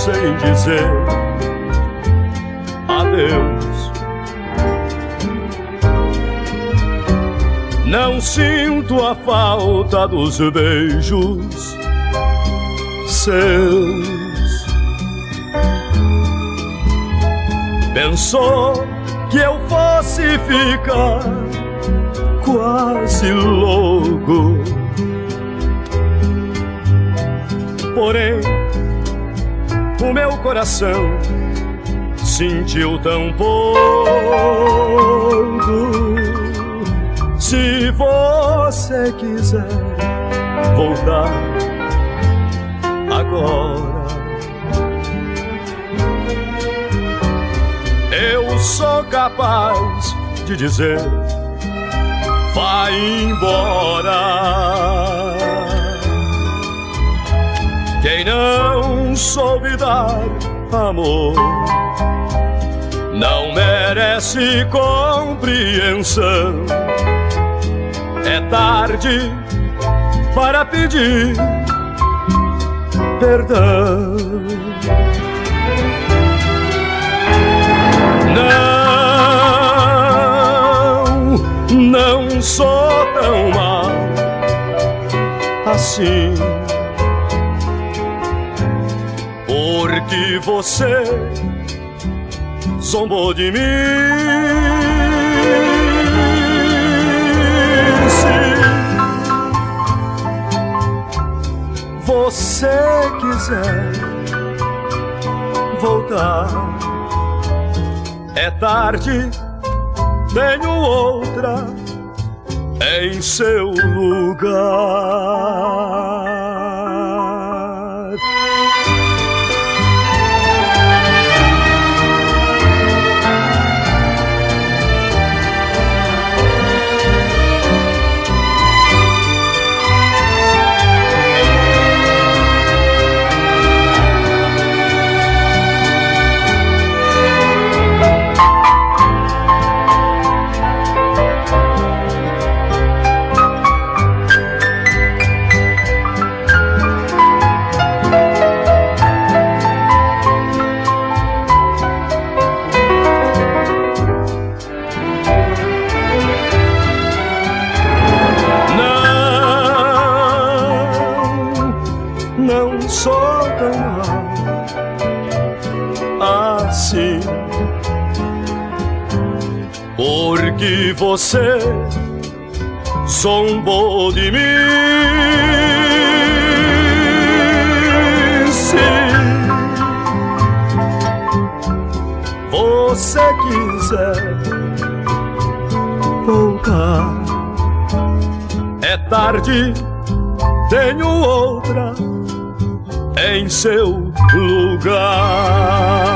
sem dizer adeus. Não sinto a falta dos beijos seus. Pensou que eu fosse ficar quase louco, porém o meu coração sentiu tão pouco. Se você quiser voltar agora, eu sou capaz de dizer: vai embora. Quem não soube dar amor não merece compreensão. É tarde para pedir perdão. Não sou tão mal assim, porque você zombou de mim. Se você quiser voltar, é tarde, tenho outra em seu lugar. Não sou tão mal assim, porque você zombou de mim. Se você quiser voltar, é tarde, tenho outra em seu lugar.